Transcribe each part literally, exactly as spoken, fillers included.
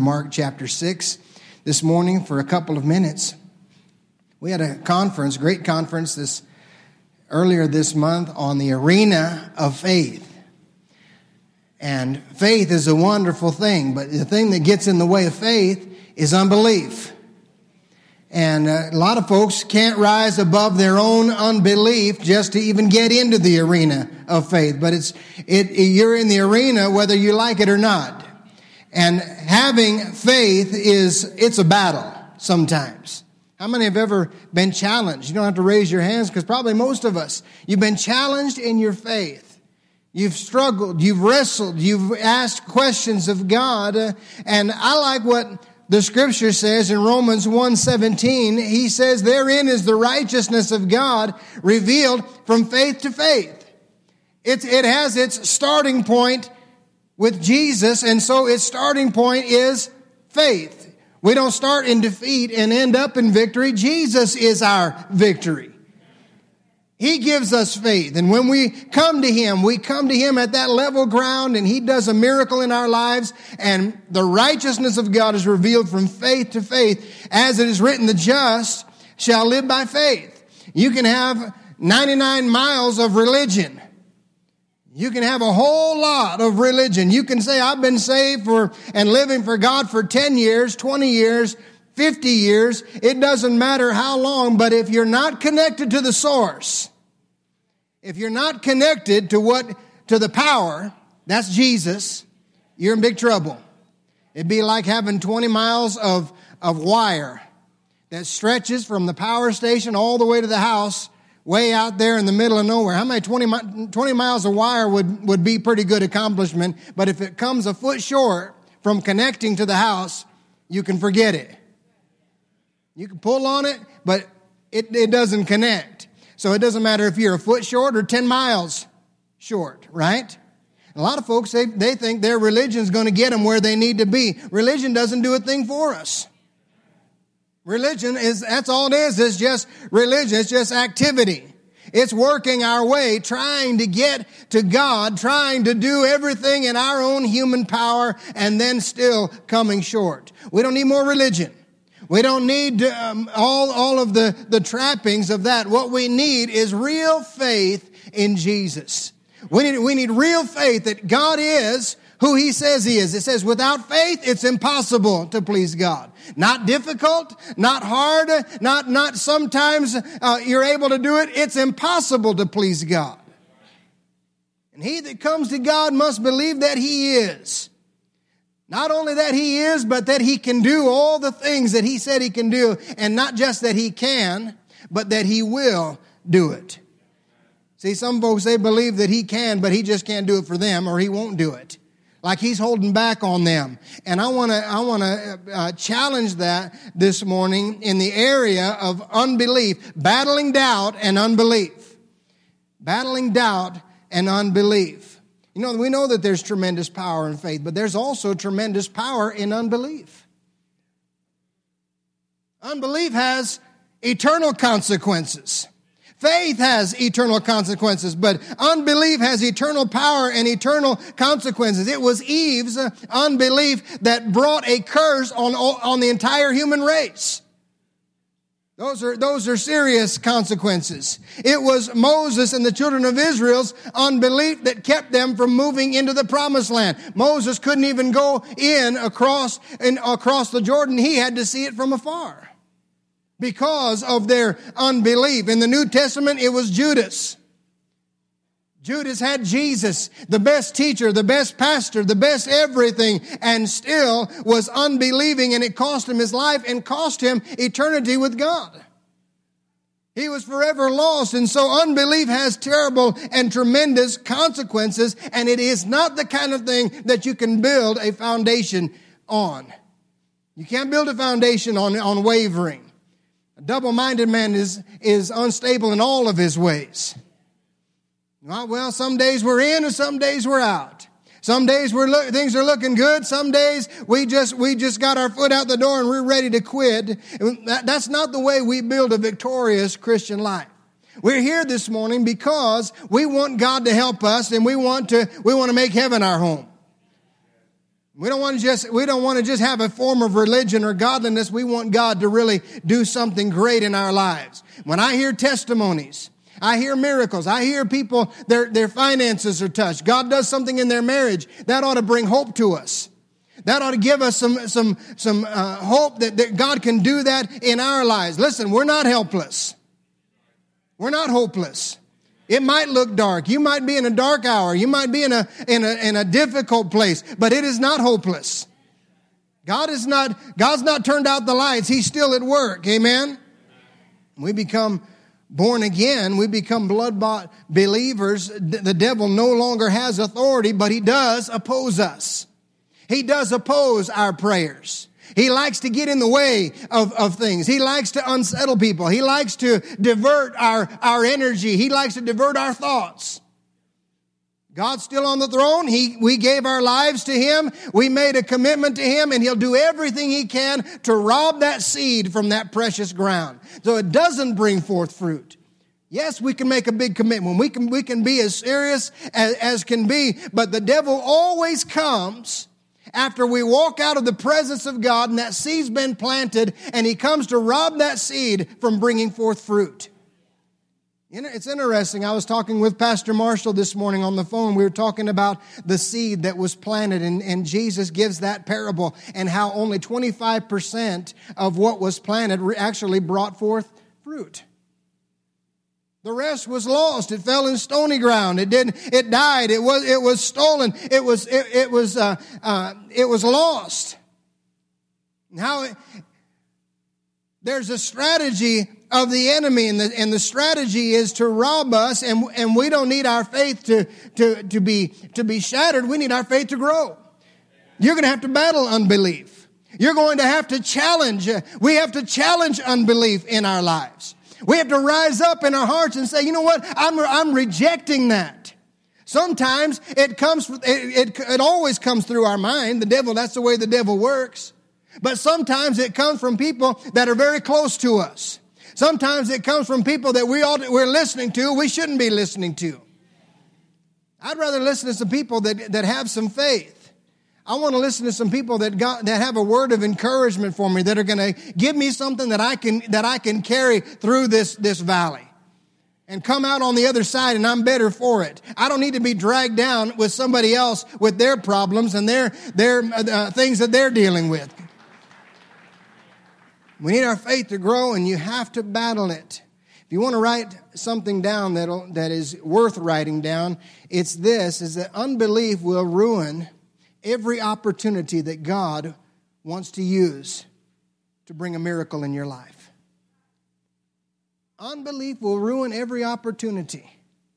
Mark chapter six this morning for a couple of minutes. We had a conference, great conference this earlier this month on the arena of faith. And faith is a wonderful thing, but the thing that gets in the way of faith is unbelief. And a lot of folks can't rise above their own unbelief just to even get into the arena of faith. But it's it you're in the arena whether you like it or not. And having faith is, it's a battle sometimes. How many have ever been challenged? You don't have to raise your hands because probably most of us, you've been challenged in your faith. You've struggled, you've wrestled, you've asked questions of God. Uh, and I like what the scripture says in Romans one seventeen. He says, therein is the righteousness of God revealed from faith to faith. It, it has its starting point with Jesus, and so its starting point is faith. We don't start in defeat and end up in victory. Jesus is our victory. He gives us faith. And when we come to Him, we come to Him at that level ground and He does a miracle in our lives. And the righteousness of God is revealed from faith to faith. As it is written, the just shall live by faith. You can have ninety-nine miles of religion. You can have a whole lot of religion. You can say, I've been saved for and living for God for ten years, twenty years, fifty years. It doesn't matter how long, but if you're not connected to the source, if you're not connected to what, to the power, that's Jesus, you're in big trouble. It'd be like having twenty miles of, of wire that stretches from the power station all the way to the house, way out there in the middle of nowhere. How many twenty, twenty miles of wire would, would be pretty good accomplishment? But if it comes a foot short from connecting to the house, you can forget it. You can pull on it, but it, it doesn't connect. So it doesn't matter if you're a foot short or ten miles short, right? A lot of folks, they, they think their religion is going to get them where they need to be. Religion doesn't do a thing for us. Religion is, that's all it is. It's just religion. It's just activity. It's working our way, trying to get to God, trying to do everything in our own human power, and then still coming short. We don't need more religion. We don't need um, all, all of the, the trappings of that. What we need is real faith in Jesus. We need, we need real faith that God is who He says He is. It says without faith, it's impossible to please God. Not difficult, not hard, not, not sometimes uh, you're able to do it. It's impossible to please God. And he that comes to God must believe that He is. Not only that He is, but that He can do all the things that He said He can do. And not just that He can, but that He will do it. See, some folks, they believe that He can, but He just can't do it for them, or He won't do it. Like He's holding back on them. And I want to I want to uh, challenge that this morning in the area of unbelief, battling doubt and unbelief. Battling doubt and unbelief. You know, we know that there's tremendous power in faith, but there's also tremendous power in unbelief. Unbelief has eternal consequences. Faith has eternal consequences, but unbelief has eternal power and eternal consequences. It was Eve's unbelief that brought a curse on, on the entire human race. Those are, those are serious consequences. It was Moses and the children of Israel's unbelief that kept them from moving into the promised land. Moses couldn't even go in across, in, across the Jordan. He had to see it from afar because of their unbelief. In the New Testament, it was Judas. Judas had Jesus, the best teacher, the best pastor, the best everything, and still was unbelieving, and it cost him his life and cost him eternity with God. He was forever lost, and so unbelief has terrible and tremendous consequences, and it is not the kind of thing that you can build a foundation on. You can't build a foundation on, on wavering. A double-minded man is, is unstable in all of his ways. Well, some days we're in and some days we're out. Some days we're lo- things are looking good. Some days we just we just got our foot out the door and we're ready to quit. That, that's not the way we build a victorious Christian life. We're here this morning because we want God to help us and we want to we want to make heaven our home. We don't want to just, we don't want to just have a form of religion or godliness. We want God to really do something great in our lives. When I hear testimonies, I hear miracles, I hear people, their, their finances are touched, God does something in their marriage, that ought to bring hope to us. That ought to give us some, some, some uh, hope that, that God can do that in our lives. Listen, we're not helpless. We're not hopeless. It might look dark. You might be in a dark hour. You might be in a, in a, in a difficult place, but it is not hopeless. God is not, God's not turned out the lights. He's still at work. Amen. We become born again. We become blood-bought believers. The devil no longer has authority, but he does oppose us. He does oppose our prayers. He likes to get in the way of, of things. He likes to unsettle people. He likes to divert our, our energy. He likes to divert our thoughts. God's still on the throne. He, we gave our lives to Him. We made a commitment to Him, and He'll do everything He can to rob that seed from that precious ground, so it doesn't bring forth fruit. Yes, we can make a big commitment. We can, we can be as serious as, as can be, but the devil always comes after we walk out of the presence of God and that seed's been planted, and he comes to rob that seed from bringing forth fruit. You know, it's interesting. I was talking with Pastor Marshall this morning on the phone. We were talking about the seed that was planted, and, and Jesus gives that parable and how only twenty-five percent of what was planted actually brought forth fruit. The rest was lost. It fell in stony ground. It didn't. It died. It was. It was stolen. It was. It, it was. Uh, uh, it was lost. Now, it, there's a strategy of the enemy, and the and the strategy is to rob us. And and we don't need our faith to to to be to be shattered. We need our faith to grow. You're going to have to battle unbelief. You're going to have to challenge. We have to challenge unbelief in our lives. We have to rise up in our hearts and say, you know what? I'm, I'm rejecting that. Sometimes it comes, it, it, it always comes through our mind. The devil, that's the way the devil works. But sometimes it comes from people that are very close to us. Sometimes it comes from people that we ought, we're listening to, we shouldn't be listening to. I'd rather listen to some people that, that have some faith. I want to listen to some people that got, that have a word of encouragement for me, that are going to give me something that I can, that I can carry through this, this valley and come out on the other side, and I'm better for it. I don't need to be dragged down with somebody else with their problems and their, their uh, things that they're dealing with. We need our faith to grow, and you have to battle it. If you want to write something down that'll, that is worth writing down, it's this, is that unbelief will ruin every opportunity that God wants to use to bring a miracle in your life. Unbelief will ruin every opportunity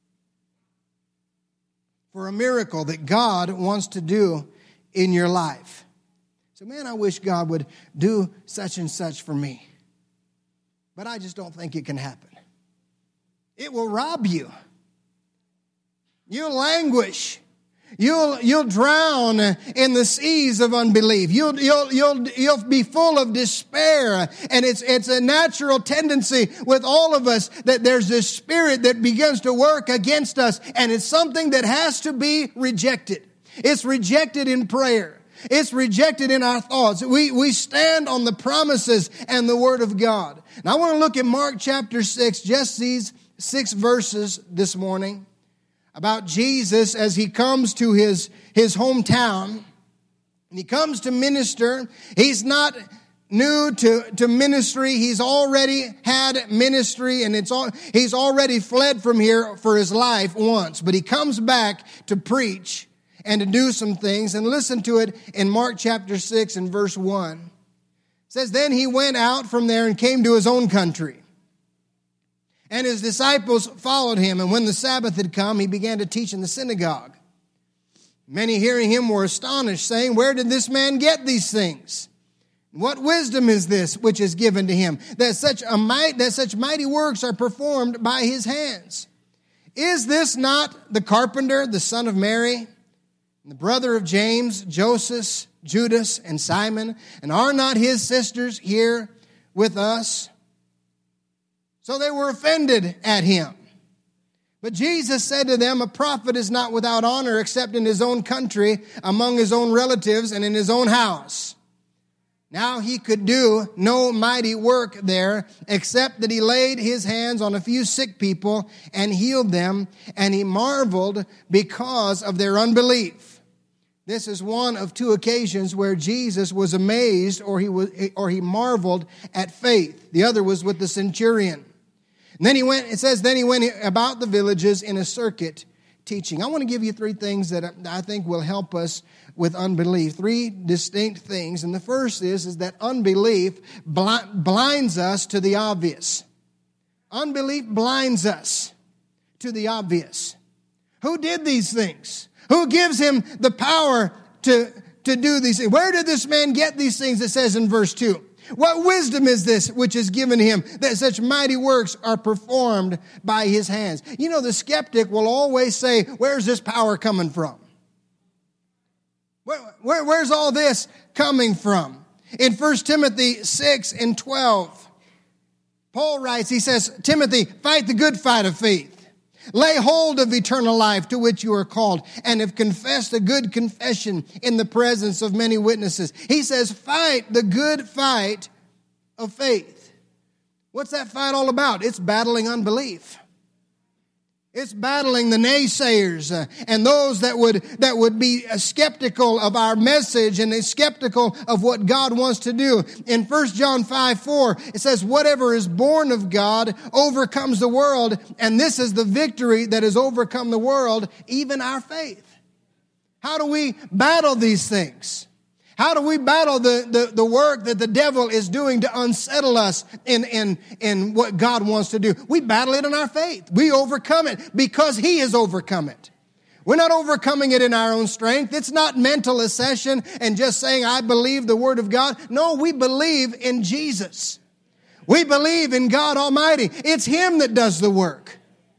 for a miracle that God wants to do in your life. So, man, I wish God would do such and such for me. But I just don't think it can happen. It will rob you. You'll languish. You'll, you'll drown in the seas of unbelief. You'll, you'll, you'll, you'll be full of despair. And it's, it's a natural tendency with all of us that there's this spirit that begins to work against us. And it's something that has to be rejected. It's rejected in prayer. It's rejected in our thoughts. We, we stand on the promises and the Word of God. Now I want to look at Mark chapter six, just these six verses this morning, about Jesus as he comes to his, his hometown. And he comes to minister. He's not new to, to ministry. He's already had ministry, and it's all, he's already fled from here for his life once. But he comes back to preach and to do some things. And listen to it in Mark chapter six and verse one. It says, "Then he went out from there and came to his own country. And his disciples followed him. And when the Sabbath had come, he began to teach in the synagogue. Many hearing him were astonished, saying, 'Where did this man get these things? What wisdom is this which is given to him, that such a might, that such mighty works are performed by his hands? Is this not the carpenter, the son of Mary, and the brother of James, Joseph, Judas, and Simon? And are not his sisters here with us?' So they were offended at him. But Jesus said to them, a prophet is not without honor except in his own country, among his own relatives, and in his own house. Now he could do no mighty work there, except that he laid his hands on a few sick people and healed them, and he marveled because of their unbelief. This is one of two occasions where Jesus was amazed or he was, or he marveled at faith. The other was with the centurion. And then he went, it says, then he went about the villages in a circuit teaching. I want to give you three things that I think will help us with unbelief. Three distinct things. And the first is, is that unbelief blinds us to the obvious. Unbelief blinds us to the obvious. Who did these things? Who gives him the power to, to do these things? Where did this man get these things, it says in verse two? What wisdom is this which is given him that such mighty works are performed by his hands? You know, the skeptic will always say, where's this power coming from? Where, where, where's all this coming from? In First Timothy six and twelve, Paul writes, he says, Timothy, fight the good fight of faith. Lay hold of eternal life to which you are called and have confessed a good confession in the presence of many witnesses. He says, fight the good fight of faith. What's that fight all about? It's battling unbelief. It's battling the naysayers uh, and those that would that would be uh, skeptical of our message and skeptical of what God wants to do. In First John five four, it says, whatever is born of God overcomes the world, and this is the victory that has overcome the world, even our faith. How do we battle these things? How do we battle the, the, the work that the devil is doing to unsettle us in, in, in what God wants to do? We battle it in our faith. We overcome it because he has overcome it. We're not overcoming it in our own strength. It's not mental accession and just saying, I believe the word of God. No, we believe in Jesus. We believe in God Almighty. It's him that does the work.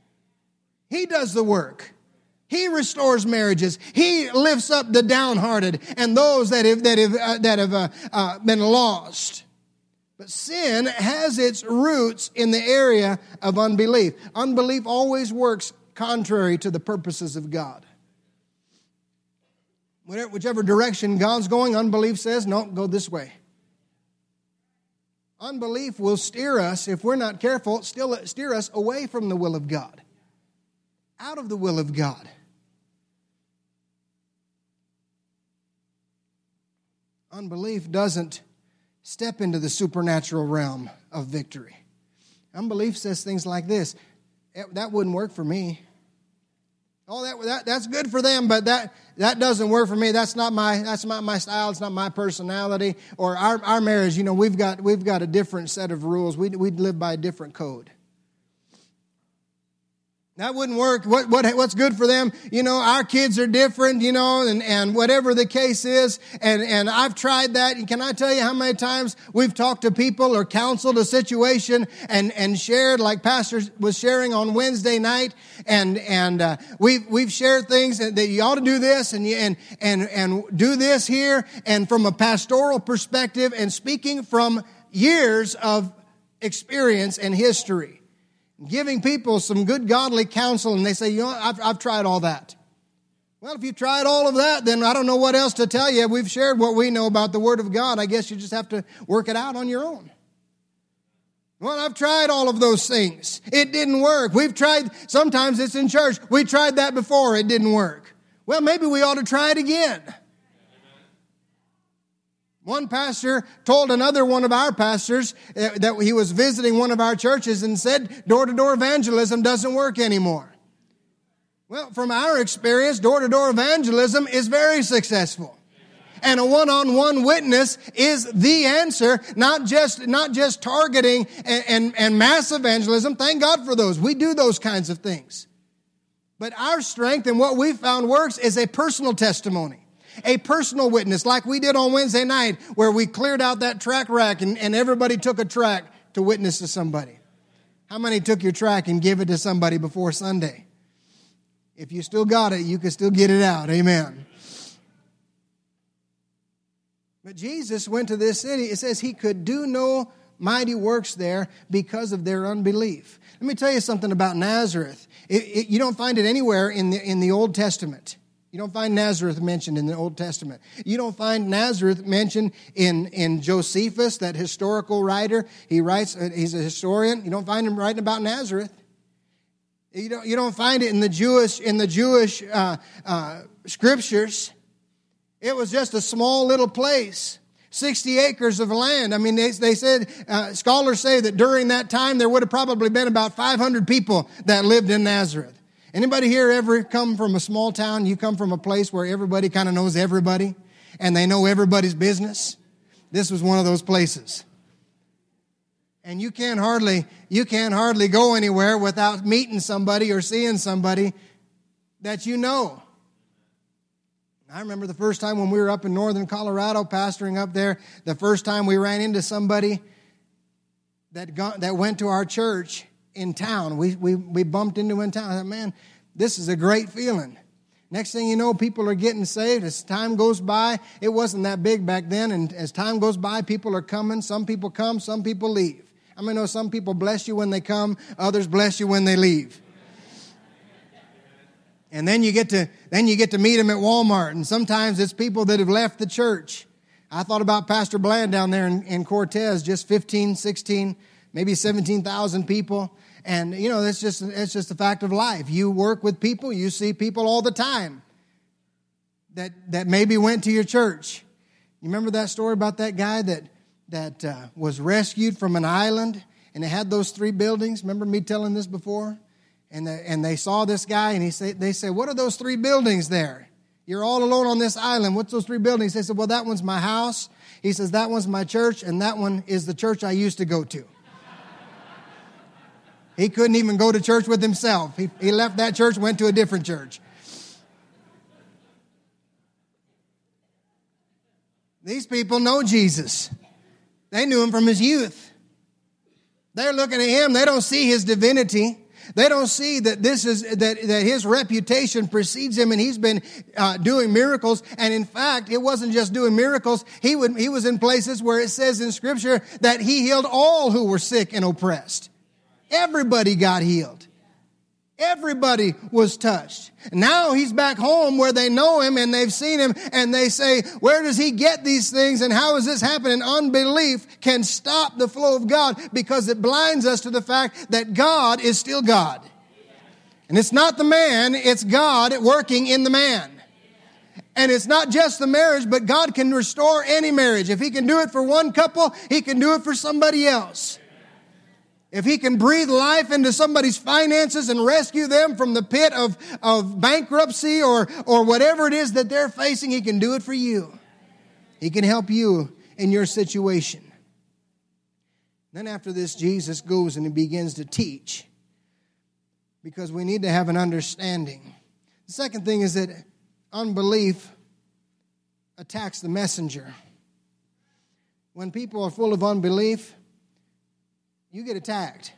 He does the work. He restores marriages. He lifts up the downhearted and those that have that have uh, that have uh, uh, been lost. But sin has its roots in the area of unbelief. Unbelief always works contrary to the purposes of God. Whatever, whichever direction God's going, unbelief says, no, go this way. Unbelief will steer us, if we're not careful, still steer us away from the will of God, out of the will of God. Unbelief doesn't step into the supernatural realm of victory. Unbelief says things like this, that wouldn't work for me. Oh, that, that that's good for them, but that, that doesn't work for me. That's not my that's not my style. It's not my personality. Or our, our marriage, you know, we've got we've got a different set of rules. We we live by a different code. That wouldn't work. What, what, what's good for them? You know, our kids are different, you know, and, and whatever the case is. And, and I've tried that. And can I tell you how many times we've talked to people or counseled a situation and, and shared, like Pastor was sharing on Wednesday night. And, and, uh, we've, we've shared things that you ought to do this and, you, and, and, and do this here. And from a pastoral perspective and speaking from years of experience and history. Giving people some good godly counsel, and they say, you know, I've, I've tried all that. Well, if you tried all of that, then I don't know what else to tell you. We've shared what we know about the Word of God. I guess you just have to work it out on your own. Well, I've tried all of those things. It didn't work. We've tried, sometimes it's in church. We tried that before. It didn't work. Well, maybe we ought to try it again. One pastor told another one of our pastors that he was visiting one of our churches and said, door-to-door evangelism doesn't work anymore. Well, from our experience, door-to-door evangelism is very successful. And a one-on-one witness is the answer, not just, not just targeting and, and, and mass evangelism. Thank God for those. We do those kinds of things. But our strength and what we found works is a personal testimony. A personal witness, like we did on Wednesday night, where we cleared out that track rack and, and everybody took a track to witness to somebody. How many took your track and gave it to somebody before Sunday? If you still got it, you can still get it out. Amen. But Jesus went to this city. It says he could do no mighty works there because of their unbelief. Let me tell you something about Nazareth. It, it, you don't find it anywhere in the, in the Old Testament. You don't find Nazareth mentioned in the Old Testament. You don't find Nazareth mentioned in, in Josephus, that historical writer. He writes, he's a historian. You don't find him writing about Nazareth. You don't, you don't find it in the Jewish, in the Jewish uh, uh, scriptures. It was just a small little place, sixty acres of land. I mean, they, they said, uh, scholars say that during that time there would have probably been about five hundred people that lived in Nazareth. Anybody here ever come from a small town? You come from a place where everybody kind of knows everybody and they know everybody's business? This was one of those places. And you can't hardly, you can't hardly go anywhere without meeting somebody or seeing somebody that you know. I remember the first time when we were up in northern Colorado pastoring up there, the first time we ran into somebody that got, that went to our church in town. We, we, we bumped into him in town. I thought, man, this is a great feeling. Next thing you know, people are getting saved. As time goes by, it wasn't that big back then. And as time goes by, people are coming. Some people come, some people leave. I mean, know some people bless you when they come, others bless you when they leave. And then you get to then you get to meet them at Walmart. And sometimes it's people that have left the church. I thought about Pastor Bland down there in, in Cortez, just fifteen, sixteen, maybe seventeen thousand people. And, you know, that's just, it's just a fact of life. You work with people, you see people all the time that, that maybe went to your church. You remember that story about that guy that, that uh, was rescued from an island and it had those three buildings? Remember me telling this before? And, the, and they saw this guy and he say, they said, what are those three buildings there? You're all alone on this island. What's those three buildings? They said, well, that one's my house. He says, that one's my church, and that one is the church I used to go to. He couldn't even go to church with himself. He, he left that church, went to a different church. These people know Jesus. They knew him from his youth. They're looking at him. They don't see his divinity. They don't see that this is that, that his reputation precedes him, and he's been uh, doing miracles. And in fact, it wasn't just doing miracles. He would he was in places where it says in Scripture that he healed all who were sick and oppressed. Everybody got healed. Everybody was touched. Now he's back home where they know him and they've seen him and they say, where does he get these things and how is this happening? Unbelief can stop the flow of God because it blinds us to the fact that God is still God. And it's not the man, it's God working in the man. And it's not just the marriage, but God can restore any marriage. If he can do it for one couple, he can do it for somebody else. If he can breathe life into somebody's finances and rescue them from the pit of, of bankruptcy or, or whatever it is that they're facing, he can do it for you. He can help you in your situation. Then after this, Jesus goes and he begins to teach because we need to have an understanding. The second thing is that unbelief attacks the messenger. When people are full of unbelief, you get attacked.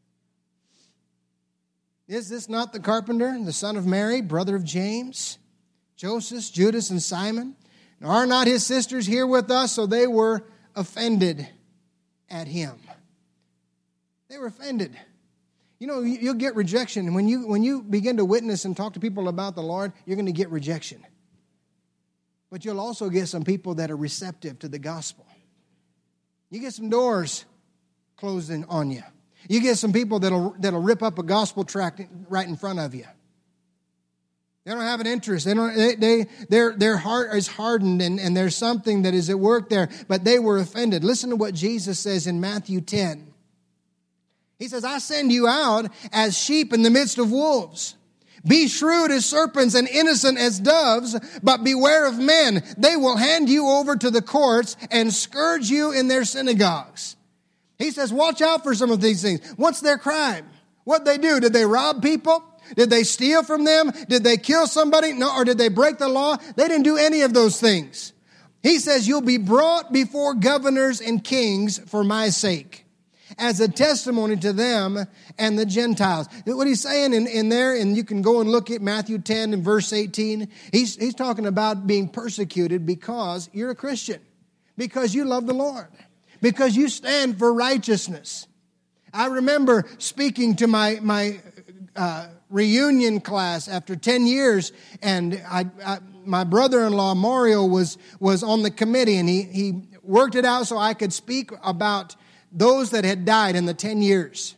Is this not the carpenter, the son of Mary, brother of James, Joseph, Judas, and Simon? And are not his sisters here with us? So they were offended at him. They were offended. You know, you'll get rejection. When you, when you begin to witness and talk to people about the Lord, you're going to get rejection. But you'll also get some people that are receptive to the gospel. You get some doors closing on you. You get some people that'll that'll rip up a gospel tract right in front of you. They don't have an interest. They don't. They, they their their heart is hardened, and, and there's something that is at work there. But they were offended. Listen to what Jesus says in Matthew ten. He says, "I send you out as sheep in the midst of wolves. Be shrewd as serpents and innocent as doves, but beware of men. They will hand you over to the courts and scourge you in their synagogues." He says, watch out for some of these things. What's their crime? What they do? Did they rob people? Did they steal from them? Did they kill somebody? No, or did they break the law? They didn't do any of those things. He says, you'll be brought before governors and kings for my sake, as a testimony to them and the Gentiles. What he's saying in, in there, and you can go and look at Matthew ten and verse eighteen, he's, he's talking about being persecuted because you're a Christian, because you love the Lord. because you stand for righteousness. I remember speaking to my my uh, reunion class after ten years, and I, I, my brother-in-law, Mario, was, was on the committee, and he, he worked it out so I could speak about those that had died in the ten years.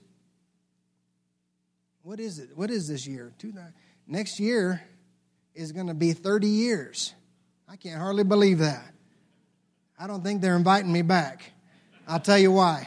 What is it? What is this year? Two, next year is going to be thirty years. I can't hardly believe that. I don't think they're inviting me back. I'll tell you why.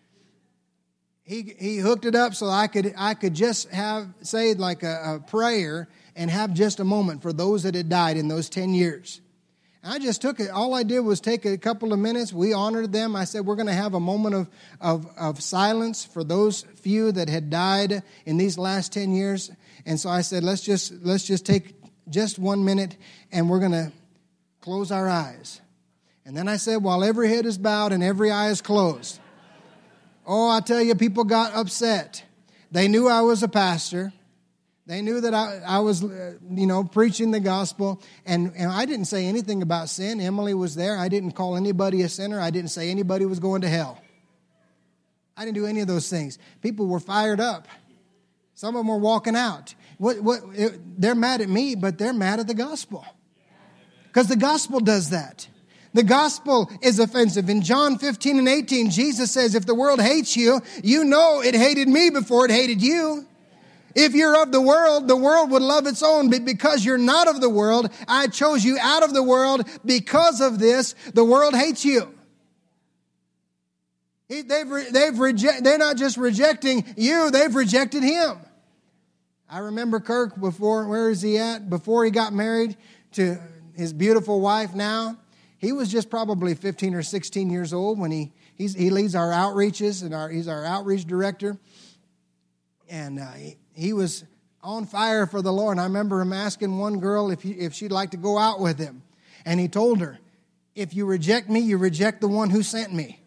He he hooked it up so I could I could just have say like a, a prayer and have just a moment for those that had died in those ten years. I just took it. All I did was take a couple of minutes. We honored them. I said, we're going to have a moment of, of, of silence for those few that had died in these last ten years. And so I said, let's just let's just take just one minute, and we're going to close our eyes. And then I said, while every head is bowed and every eye is closed. Oh, I tell you, people got upset. They knew I was a pastor. They knew that I, I was, uh, you know, preaching the gospel. And, and I didn't say anything about sin. Emily was there. I didn't call anybody a sinner. I didn't say anybody was going to hell. I didn't do any of those things. People were fired up. Some of them were walking out. What? What? It, they're mad at me, but they're mad at the gospel. Because the gospel does that. The gospel is offensive. In John fifteen and eighteen, Jesus says, if the world hates you, you know it hated me before it hated you. If you're of the world, the world would love its own. But because you're not of the world, I chose you out of the world. Because of this, the world hates you. They've, they've reject, they're not just rejecting you, they've rejected him. I remember Kirk before, where is he at? Before he got married to his beautiful wife now. He was just probably fifteen or sixteen years old when he he's, he leads our outreaches, and our, he's our outreach director. And uh, he, he was on fire for the Lord. And I remember him asking one girl if, he, if she'd like to go out with him. And he told her, if you reject me, you reject the one who sent me.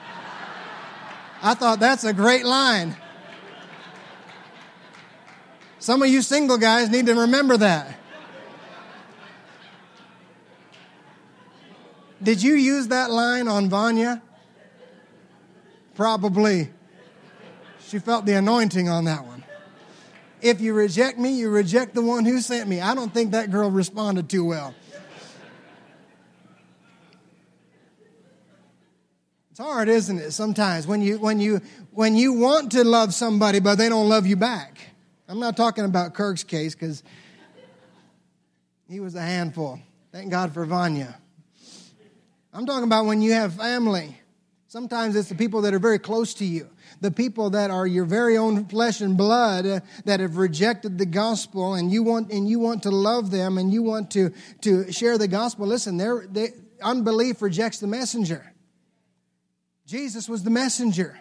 I thought that's a great line. Some of you single guys need to remember that. Did you use that line on Vanya? Probably. She felt the anointing on that one. If you reject me, you reject the one who sent me. I don't think that girl responded too well. It's hard, isn't it, sometimes when you when you when you want to love somebody but they don't love you back. I'm not talking about Kirk's case because he was a handful. Thank God for Vanya. I'm talking about when you have family. Sometimes it's the people that are very close to you, the people that are your very own flesh and blood uh, that have rejected the gospel, and you want and you want to love them and you want to, to share the gospel. Listen, they're, they, unbelief rejects the messenger. Jesus was the messenger.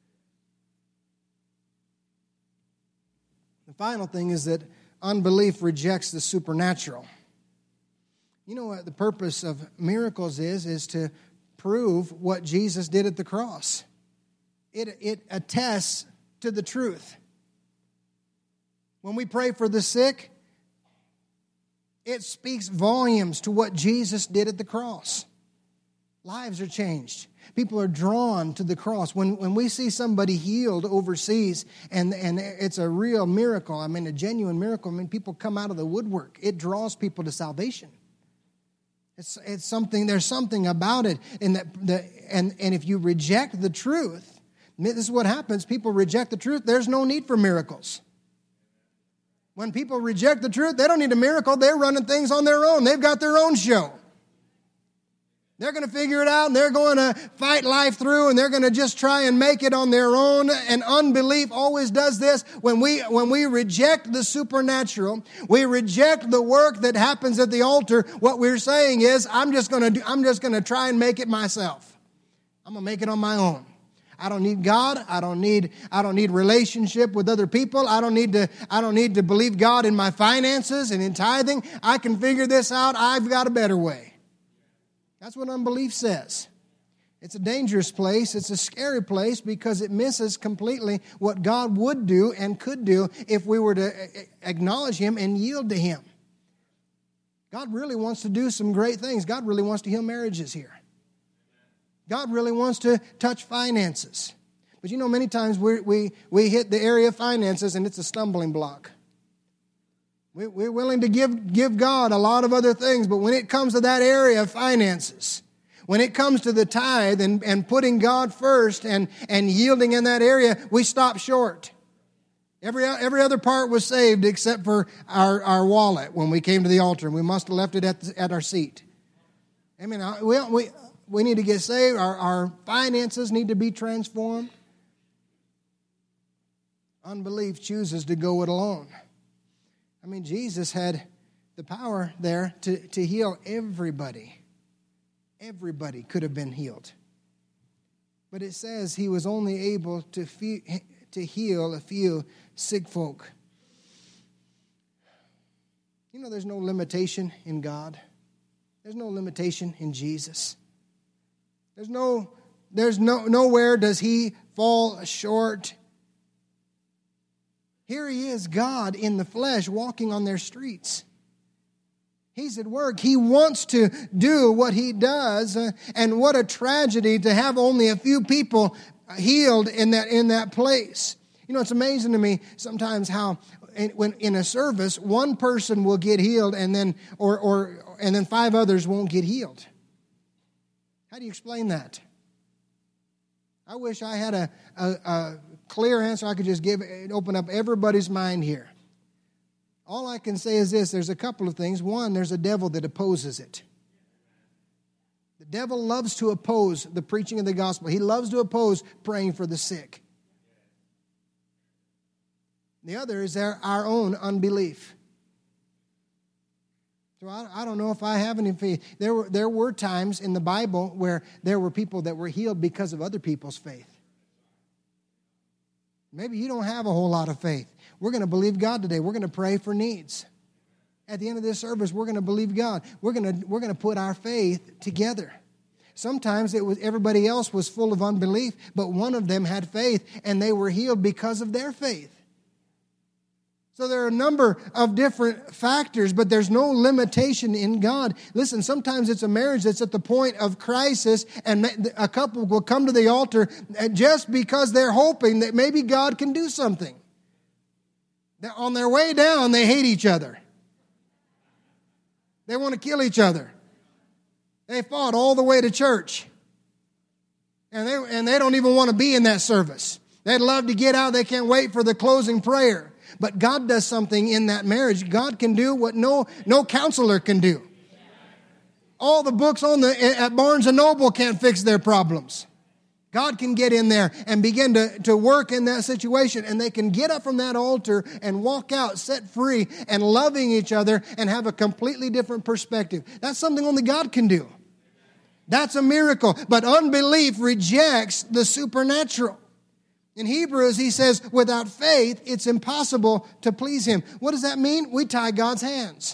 The final thing is that unbelief rejects the supernatural. You know what the purpose of miracles is, is to prove what Jesus did at the cross. It, it attests to the truth. When we pray for the sick, it speaks volumes to what Jesus did at the cross. Lives are changed. People are drawn to the cross. When when we see somebody healed overseas, and, and it's a real miracle, I mean a genuine miracle, I mean people come out of the woodwork. It draws people to salvation. It's it's something, there's something about it. And, that, the, and, and if you reject the truth, this is what happens. People reject the truth. There's no need for miracles. When people reject the truth, they don't need a miracle. They're running things on their own. They've got their own show. They're going to figure it out, and they're going to fight life through, and they're going to just try and make it on their own. And unbelief always does this. When we when we reject the supernatural, we reject the work that happens at the altar. What we're saying is, I'm just going to do, I'm just going to try and make it myself. I'm going to make it on my own. I don't need God. I don't need I don't need relationship with other people. I don't need to I don't need to believe God in my finances and in tithing. I can figure this out. I've got a better way. That's what unbelief says. It's a dangerous place. It's a scary place because it misses completely what God would do and could do if we were to acknowledge Him and yield to Him. God really wants to do some great things. God really wants to heal marriages here. God really wants to touch finances. But you know, many times we we we hit the area of finances and it's a stumbling block. We, we're willing to give, give God a lot of other things, but when it comes to that area of finances, when it comes to the tithe and, and putting God first and, and yielding in that area, we stop short. Every every other part was saved except for our, our wallet when we came to the altar. We must have left it at, the, at our seat. I mean, we, we, we need to get saved. Our, our finances need to be transformed. Unbelief chooses to go it alone. I mean, Jesus had the power there to, to heal everybody. Everybody could have been healed. But it says he was only able to, fe- to heal a few sick folk. You know, there's no limitation in God. There's no limitation in Jesus. There's no, there's no, nowhere does he fall short. Here he is, God in the flesh, walking on their streets. He's at work. He wants to do what he does. Uh, and what a tragedy to have only a few people healed in that in that place. You know, it's amazing to me sometimes how in, when in a service, one person will get healed and then or or and then five others won't get healed. How do you explain that? I wish I had a, a, a clear answer I could just give, open up everybody's mind here. All I can say is this, there's a couple of things. One, there's a devil that opposes it. The devil loves to oppose the preaching of the gospel. He loves to oppose praying for the sick. The other is our, our own unbelief. So I, I don't know if I have any faith. There were, there were times in the Bible where there were people that were healed because of other people's faith. Maybe you don't have a whole lot of faith. We're going to believe God today. We're going to pray for needs. At the end of this service, we're going to believe God. We're going to, we're going to put our faith together. Sometimes it was everybody else was full of unbelief, but one of them had faith, and they were healed because of their faith. So there are a number of different factors, but there's no limitation in God. Listen, sometimes it's a marriage that's at the point of crisis, and a couple will come to the altar just because they're hoping that maybe God can do something. On their way down, they hate each other. They want to kill each other. They fought all the way to church. And they, and they don't even want to be in that service. They'd love to get out. They can't wait for the closing prayer. But God does something in that marriage. God can do what no, no counselor can do. All the books on the at Barnes and Noble can't fix their problems. God can get in there and begin to, to work in that situation, and they can get up from that altar and walk out set free and loving each other and have a completely different perspective. That's something only God can do. That's a miracle. But unbelief rejects the supernatural. In Hebrews, he says, without faith, it's impossible to please him. What does that mean? We tie God's hands.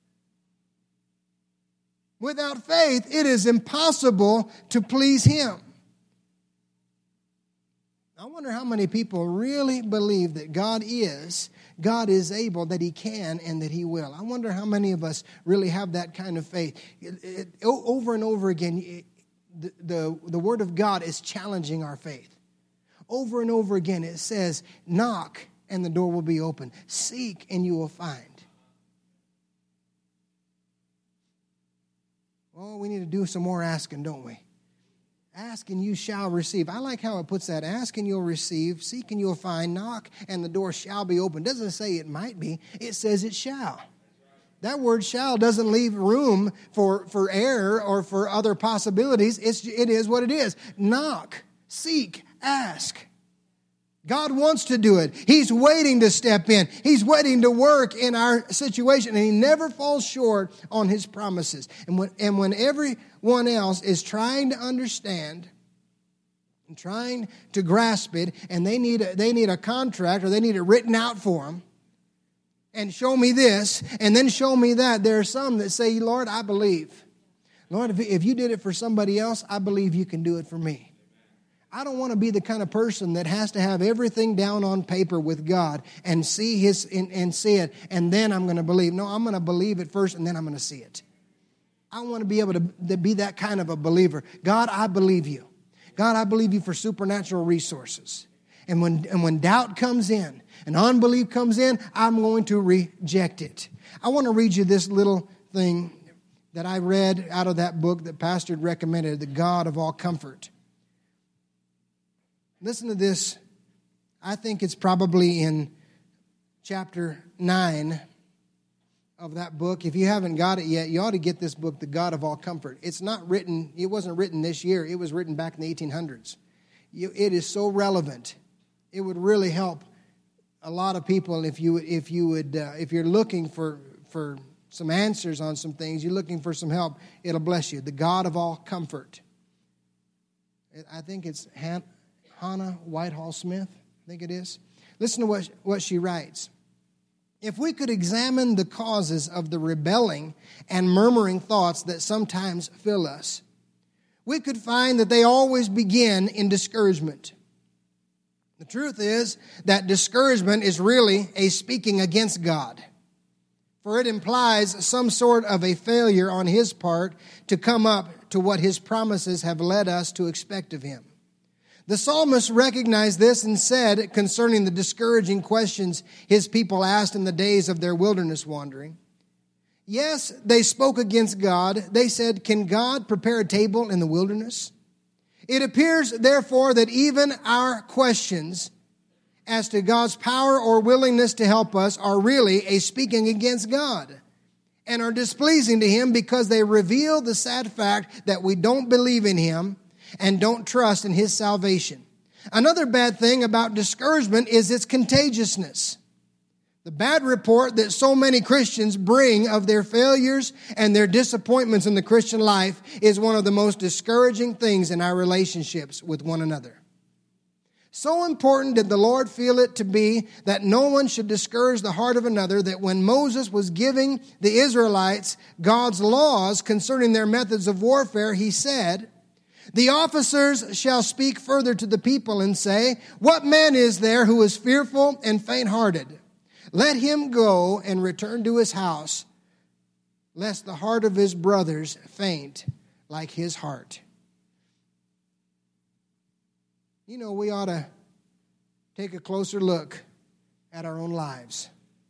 Without faith, it is impossible to please him. I wonder how many people really believe that God is, God is able, that he can, and that he will. I wonder how many of us really have that kind of faith. It, it, over and over again, it, the, the, the Word of God is challenging our faith. Over and over again, it says, knock and the door will be open. Seek and you will find. Oh, we need to do some more asking, don't we? Ask and you shall receive. I like how it puts that. Ask and you'll receive. Seek and you'll find. Knock and the door shall be open. It doesn't say it might be. It says it shall. That word shall doesn't leave room for, for error or for other possibilities. It's, it is what it is. Knock, seek, ask. God wants to do it. He's waiting to step in. He's waiting to work in our situation, and he never falls short on his promises. And when, and when everyone else is trying to understand and trying to grasp it, and they need a, they need a contract or they need it written out for them, and show me this, and then show me that, there are some that say, Lord, I believe. Lord, if, if you did it for somebody else, I believe you can do it for me. I don't want to be the kind of person that has to have everything down on paper with God and see his and, and see it, and then I'm going to believe. No, I'm going to believe it first, and then I'm going to see it. I want to be able to, to be that kind of a believer. God, I believe you. God, I believe you for supernatural resources. And when, and when doubt comes in and unbelief comes in, I'm going to reject it. I want to read you this little thing that I read out of that book that Pastor had recommended, The God of All Comfort. Listen to this. I think it's probably in chapter nine of that book. If you haven't got it yet, you ought to get this book, The God of All Comfort. It's not written, it wasn't written this year. It was written back in the eighteen hundreds. It is so relevant. It would really help a lot of people if you if you would uh, if you're looking for for some answers on some things, you're looking for some help, it'll bless you. The God of All Comfort. I think it's Han- Hannah Whitehall Smith. I think it is. Listen to what, what she writes. If we could examine the causes of the rebelling and murmuring thoughts that sometimes fill us, we could find that they always begin in discouragement. The truth is that discouragement is really a speaking against God, for it implies some sort of a failure on His part to come up to what His promises have led us to expect of Him. The psalmist recognized this and said concerning the discouraging questions his people asked in the days of their wilderness wandering, yes, they spoke against God. They said, can God prepare a table in the wilderness? It appears, therefore, that even our questions as to God's power or willingness to help us are really a speaking against God and are displeasing to Him because they reveal the sad fact that we don't believe in Him and don't trust in His salvation. Another bad thing about discouragement is its contagiousness. The bad report that so many Christians bring of their failures and their disappointments in the Christian life is one of the most discouraging things in our relationships with one another. So important did the Lord feel it to be that no one should discourage the heart of another, that when Moses was giving the Israelites God's laws concerning their methods of warfare, He said, the officers shall speak further to the people and say, what man is there who is fearful and faint-hearted? Let him go and return to his house, lest the heart of his brothers faint like his heart. You know, we ought to take a closer look at our own lives.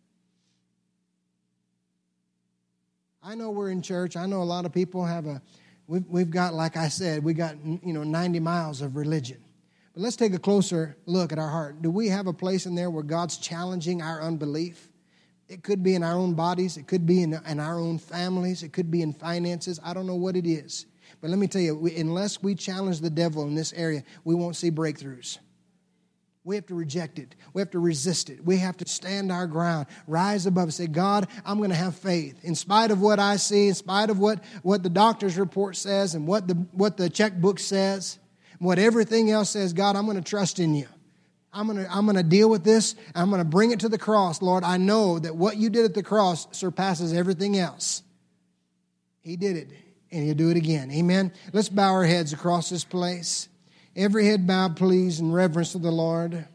I know we're in church. I know a lot of people have a, we've, we've got, like I said, we got, you know, ninety miles of religion. But let's take a closer look at our heart. Do we have a place in there where God's challenging our unbelief? It could be in our own bodies. It could be in, in our own families. It could be in finances. I don't know what it is. But let me tell you, we, unless we challenge the devil in this area, we won't see breakthroughs. We have to reject it. We have to resist it. We have to stand our ground, rise above and say, God, I'm going to have faith. In spite of what I see, in spite of what, what the doctor's report says and what the, what the checkbook says, what everything else says, God, I'm going to trust in you. I'm going to, I'm going to deal with this. I'm going to bring it to the cross. Lord, I know that what you did at the cross surpasses everything else. He did it, and He'll do it again. Amen. Let's bow our heads across this place. Every head bowed, please, in reverence to the Lord.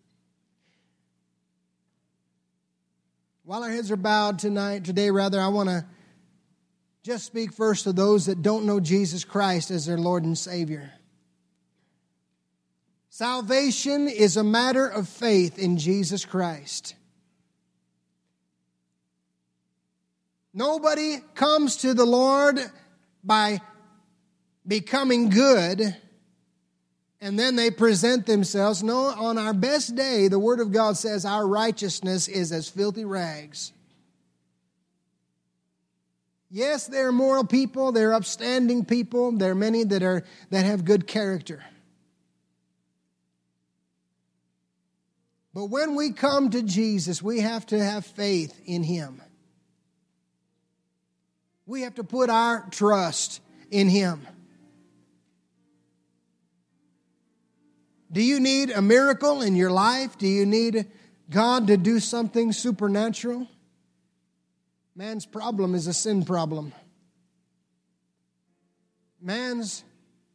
While our heads are bowed tonight, today rather, I want to just speak first to those that don't know Jesus Christ as their Lord and Savior. Salvation is a matter of faith in Jesus Christ. Nobody comes to the Lord by becoming good and then they present themselves. No, on our best day, the Word of God says our righteousness is as filthy rags. Yes, there are moral people, there are upstanding people, there are many that are that have good character. But when we come to Jesus, we have to have faith in Him. We have to put our trust in Him. Do you need a miracle in your life? Do you need God to do something supernatural? Man's problem is a sin problem. Man's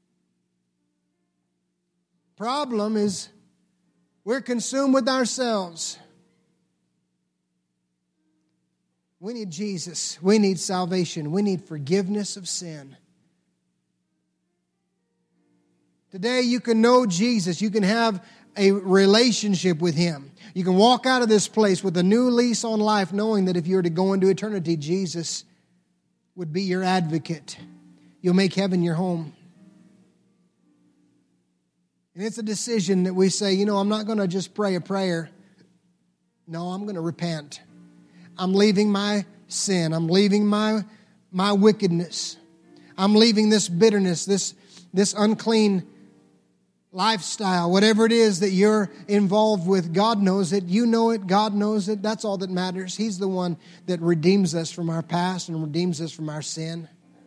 problem is we're consumed with ourselves. We need Jesus. We need salvation. We need forgiveness of sin. Today you can know Jesus. You can have a relationship with Him. You can walk out of this place with a new lease on life, knowing that if you were to go into eternity, Jesus would be your advocate. You'll make heaven your home. And it's a decision that we say, you know, I'm not going to just pray a prayer. No, I'm going to repent. I'm leaving my sin. I'm leaving my, my wickedness. I'm leaving this bitterness, this, this unclean lifestyle, whatever it is that you're involved with. God knows it. You know it. God knows it. That's all that matters. He's the one that redeems us from our past and redeems us from our sin.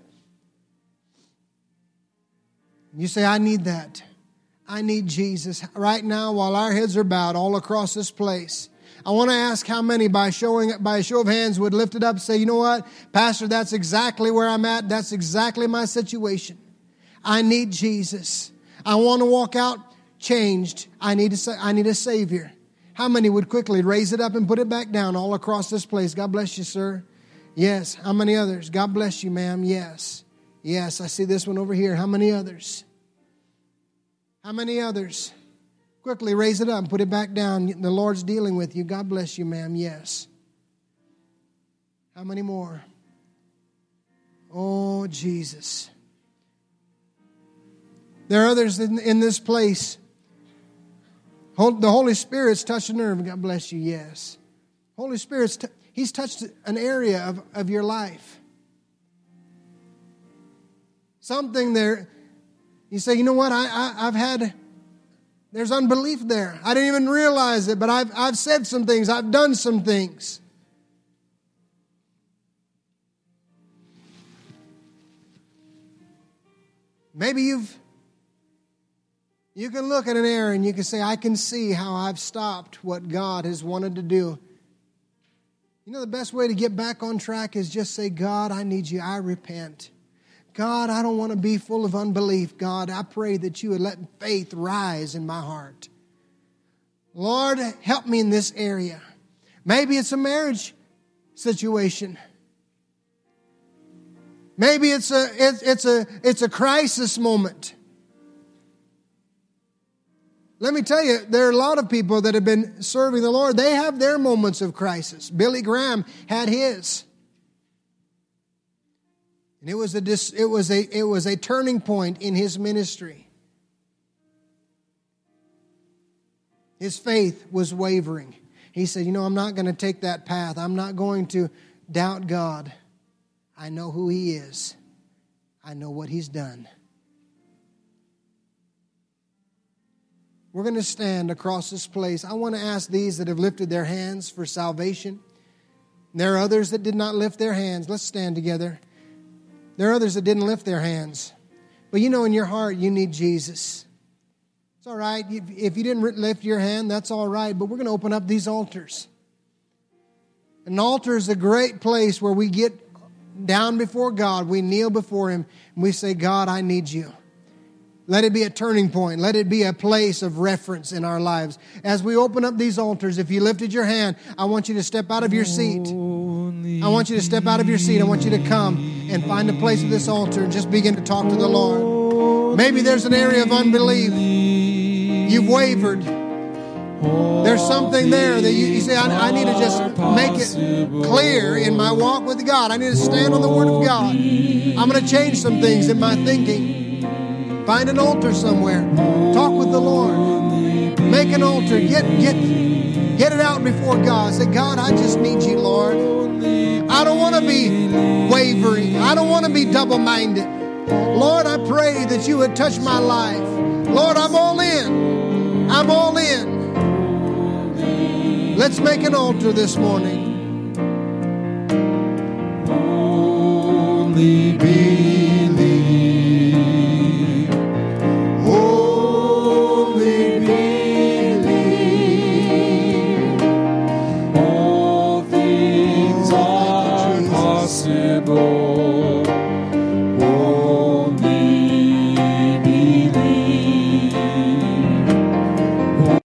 You say, I need that. I need Jesus. Right now, while our heads are bowed all across this place, I want to ask how many by showing by a show of hands would lift it up and say, you know what, Pastor, that's exactly where I'm at. That's exactly my situation. I need Jesus. I want to walk out changed. I need a, I need a Savior. How many would quickly raise it up and put it back down all across this place? God bless you, sir. Yes. How many others? God bless you, ma'am. Yes. Yes, I see this one over here. How many others? How many others? Quickly raise it up and put it back down. The Lord's dealing with you. God bless you, ma'am. Yes. How many more? Oh, Jesus. There are others in, in this place. The Holy Spirit's touched a nerve. God bless you. Yes. Holy Spirit's, t- He's touched an area of, of your life. Something there. You say, you know what? I, I, I've had... There's unbelief there. I didn't even realize it, but I've, I've said some things. I've done some things. Maybe you've, you can look at an error and you can say, I can see how I've stopped what God has wanted to do. You know, the best way to get back on track is just say, God, I need you. I repent. God, I don't want to be full of unbelief. God, I pray that you would let faith rise in my heart. Lord, help me in this area. Maybe it's a marriage situation. Maybe it's a it's, it's a it's a crisis moment. Let me tell you, there are a lot of people that have been serving the Lord. They have their moments of crisis. Billy Graham had his. And it was a it was a it was a turning point in his ministry. His faith was wavering. He said, "You know, I'm not going to take that path. I'm not going to doubt God. I know who He is. I know what He's done." We're going to stand across this place. I want to ask these that have lifted their hands for salvation. There are others that did not lift their hands. Let's stand together. There are others that didn't lift their hands. But you know in your heart you need Jesus. It's all right. If you didn't lift your hand, that's all right. But we're going to open up these altars. An altar is a great place where we get down before God. We kneel before Him and we say, God, I need you. Let it be a turning point. Let it be a place of reference in our lives. As we open up these altars, if you lifted your hand, I want you to step out of your seat. I want you to step out of your seat. I want you to come and find a place at this altar and just begin to talk to the Lord. Maybe there's an area of unbelief. You've wavered. There's something there that you, you say, I, I need to just make it clear in my walk with God. I need to stand on the Word of God. I'm going to change some things in my thinking. Find an altar somewhere. Talk with the Lord. Make an altar. Get, get, get it out before God. Say, God, I just need you, Lord. I don't want to be wavering. I don't want to be double-minded. Lord, I pray that you would touch my life. Lord, I'm all in. I'm all in. Let's make an altar this morning. Only believe. Only believe. All things are possible.